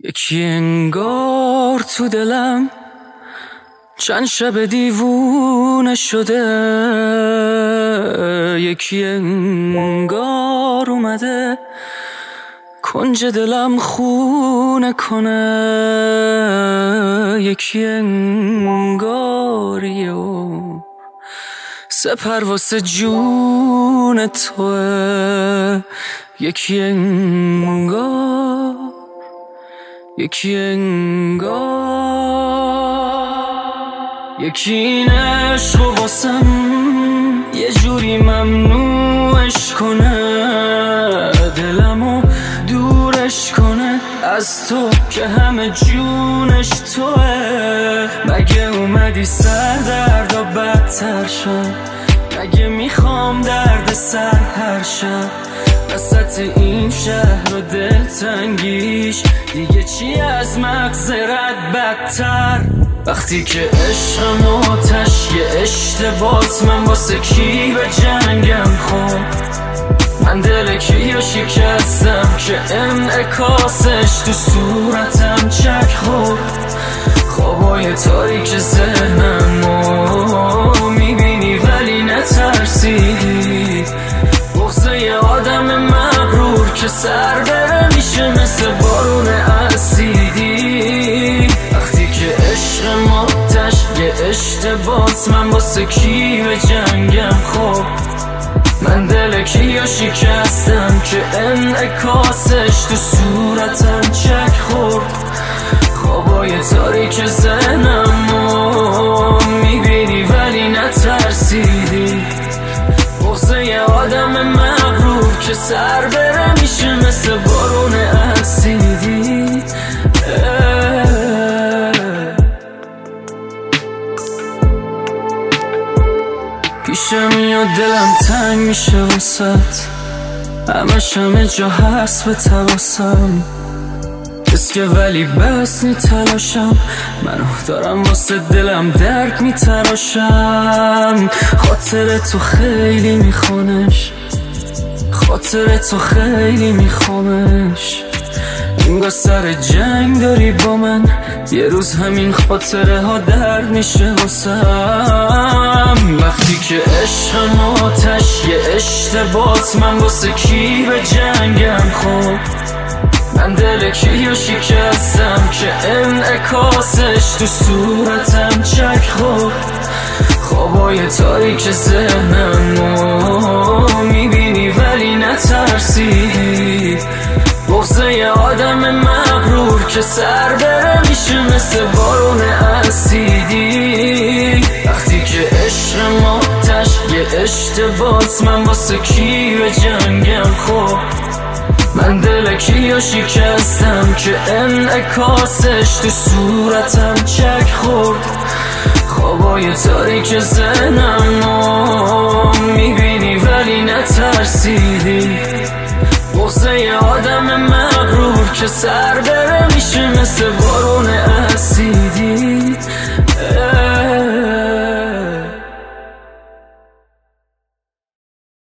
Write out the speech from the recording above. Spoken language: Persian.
یکی انگار تو دلم چند شب دیوونه شده، یکی انگار اومده کنج دلم خونه کنه، یکی انگاریه و سپر واسه جون توه، یکی انگار یکی این عشق و واسم یه جوری ممنوعش کنه، دلمو دورش کنه از تو که همه جونش توه. مگه اومدی سر درد و بدتر شد؟ مگه میخوام درد سر هر شب وسط این شهر و دلتنگیش دیگه چی از مغزرت بدتر؟ وقتی که عشقم آتش یه اشتباس، من واسه کی به جنگم خب؟ من دل کیو شکستم که انعکاسش تو صورتم چک خورد. خوابای تاریک ذهنمو میبینی ولی نترسیدی، بغض یه آدم مغرور که سر بره میشه مثل بارون اسیدی. وقتی که عشق آتش یه اشتباس، من واسه کی به جنگم خب؟ من دل کیو شکستم که انعکاسش تو صورتم چک خورد. خوابای تاریک ذهنمو میبینی ولی نترسیدی، بغض یه آدم مغرور که سر بره میشه مثل بارون اسیدی. پیشم میاد دلم تنگ میشه واسط، همه جا هست به تواسم اسکه ولی بس نی تلاشم، منو دارم واسه دلم درک میتراشم. خاطر تو خیلی میخوانش، خاطر تو خیلی میخوامش، انگار سر جنگ داری با من، یه روز همین خاطره ها درد میشه واسم. وقتی که عشقم آتش یه اشتباس، من واسه کی به جنگم خب؟ من دل کیو شکستم که انعکاسش تو صورتم چک خورد. خوابای تاریک ذهنمو میبینی ولی نترسیدی، بغض یه آدم مغرور که سر بره میشه مثل بارون اسیدی. وقتی که عشق آتش یه اشتباس، من واسه کی به جنگم خب؟ من دل کیو شکستم که انعکاسش تو صورتم چک خورد. خوابای تاریک ذهنمو میبینی ولی نترسیدی، بغض یه آدم مغرور که سر بره میشه مثل